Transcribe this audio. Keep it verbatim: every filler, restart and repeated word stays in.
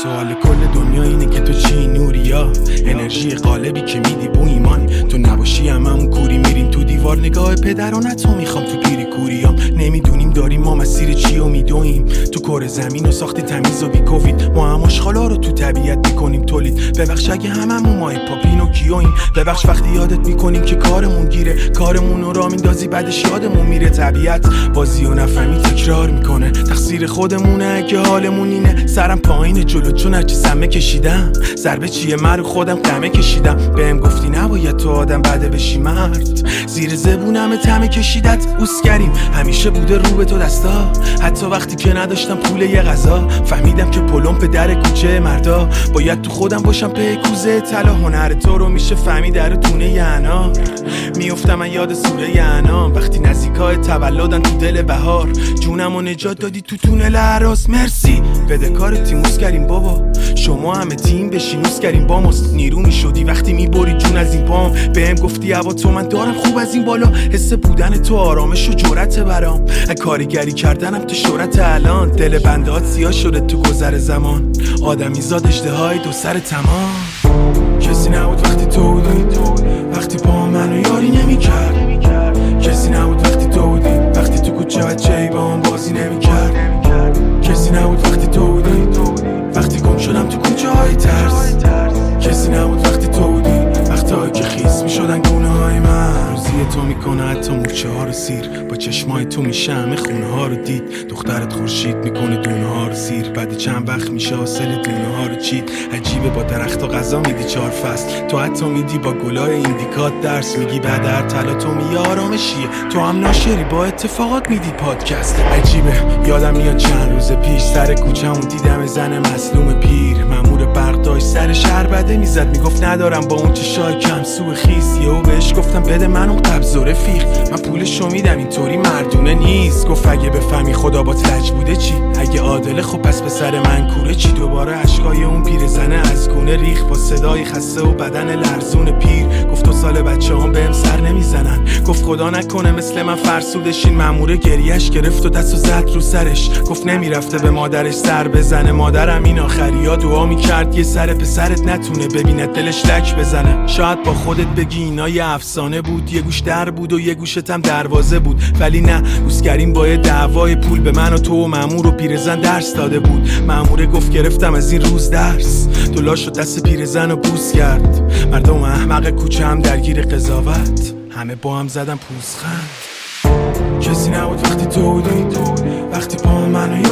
سوال کل دنیا اینه که تو چی نوریا، انرژی قالبی که میدی بو ایمان، تو نباشی هممون کوری میریم تو دیوار، نگاه پدرانت رو میخوام تو پیری کوریام، نمیدونیم داریم ما مسیر چی و میدویم، تو کره زمین و ساختی تمیز و بی کووید، ما هم آشغالا رو تو طبیعت میکنیم تولید، ببخش اگه هممون مای پاپین و کیویم، ببخش وقتی یادت میکنیم که کارمون گیره، کارمون رو را میندازی بعدش یادمون میره، طبیعت بازی و نفهمی تکرار میکنه، تقصیر خودمونه اگه حالمون اینه، سرم پایین جلو چون هرچی سمه کشیدم، ضربه چیه من رو خودم قمه کشیدم، بهم گفتی نباید تو آدم بده بشی مرد، زیر زبونم تمه کشیدت اوسکریم، همیشه بوده رو به تو دستا، حتی وقتی که نداشتم پول یه غذا، فهمیدم که پلم به در کوچه مردا، باید تو خودم باشم پی کوزه طلا، هنر تو رو میشه فهمید در دونه یعنا، میافتم من یاد سوره انعام، وقتی نزدیکای تولدن تو دل بهار، جونمو نجات دادی تو تونل اعراض، مرسی بده کار تیموس کردیم بابا، شما همه تیم بشینوس کردیم با ماست، نیرو میشدی وقتی میبری جون از این پام، بهم گفتی هوا تو من دارم خوب از این بالا، حس بودن تو آرامش و جرأت برام، کارگری کردنم تو شهرت الان، دل بندات سیاه شده تو گذر زمان، آدمی زاد اژدهای دو سر تمام، کسی نبود وقتی تو بودی، وقتی با منو یاری نمیکرد، کسی نبود وقتی تو بودی، وقتی تو کوچه بچه‌ای با هم بازی نمیکرد، کسی نبود وقتی تو بودی، وقتی گم شدم تو کوچه های ترس، کسی نبود وقتی تو بودی، وقتی که خیس میشدن گونه های من، روزی تو میکنه حتی موچه ها رو سیر، با چشمای تو میشه همه خونه ها رو دید، دخترت خورشید میکنه دونه ها رو سیر، بعد چند وقت میشه حاصل دونه ها رو چید، عجیبه با درخت و غذا میدی چهار فصل، تو حتی میدی با گلای ایندیکات درس، میگی بعد هر طلا تو می آرامشیه، تو هم ناشری با اتفاقات میدی پادکست، عجیبه یادم میاد چند روز پیش سر کوچه‌مون دیدم زن مظلوم پیر، مامور برق داشت سر شهر بده میزد، میگفت ندارم با اون چشای کم سو خیس، یهو بهش گفتم بده من اون قبض و رفیق، من پولشو میدم اینطوری مردونه نیست، گفت اگه بفهمی خدا با لج بوده چی، اگه عادله خب پس به سر من کوره چی، دوباره اشکای اون پیرزنه از گونه ریخ، با صدای خسته و بدن لرزون پیر، گفت دو سال بچه‌هام بهم سر نمیزنن، گفت خدا نکنه مثل من فرسودشین، ماموره گریش گرفت و دستو زد رو سرش، گفت نمیرفته به مادرش سر بزنه، مادرم این آخریا دعا میکرد یه سر پسرت نتونه ببینه دلش لک بزنه، شاید با خودت بگی اینا یه افسانه بود، یه گوش در بود و یه گوشت هم دروازه بود، ولی نه اوسکریم با یه دعوای پول به من و تو و مامور و پیرزن درس داده بود، ماموره گفت گرفتم از این روز درس، دلاش و دست پیرزن رو بوس کرد، مردم احمق کوچه هم درگیر قضاوت، همه با هم زدن پوزخند، کسی نبود وقتی تو بودی، وقتی پا منو